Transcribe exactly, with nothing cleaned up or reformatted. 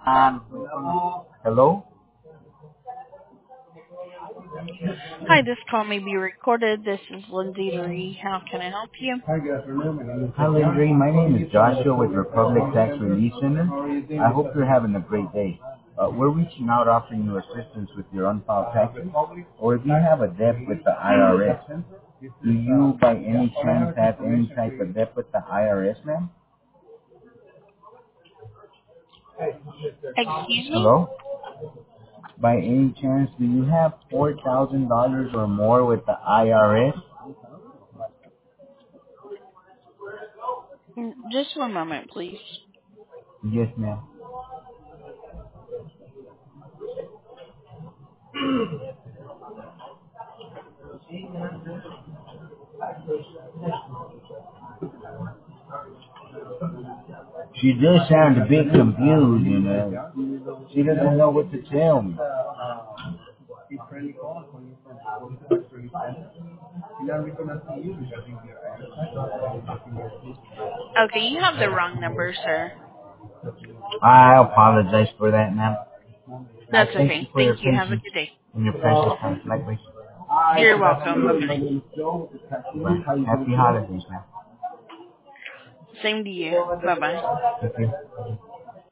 Um, hello? Hi, this call may be recorded. This is Lindsay Marie. How can I help you? Hi, good afternoon. My name is Hi, Landry. My name is Joshua with Republic Tax Relief Center. I hope you're having a great day. Uh, we're reaching out offering you assistance with your unfiled taxes, or if you have a debt with the I R S. Do you, by any chance, have any type of debt with the I R S, ma'am? Excuse me? Hello? By any chance, do you have four thousand dollars or more with the I R S? Mm, Just one moment, please. Yes, ma'am. She does sound a bit confused, you know. She doesn't know what to tell me. Okay, you have the wrong number, sir. I apologize for that, ma'am. I That's thank you okay. for your Thank you. Have a patience good day. and your precious time. Likewise. You're welcome. Bye-bye. Bye. Happy holidays, ma'am. Same to you. Bye-bye. Thank you.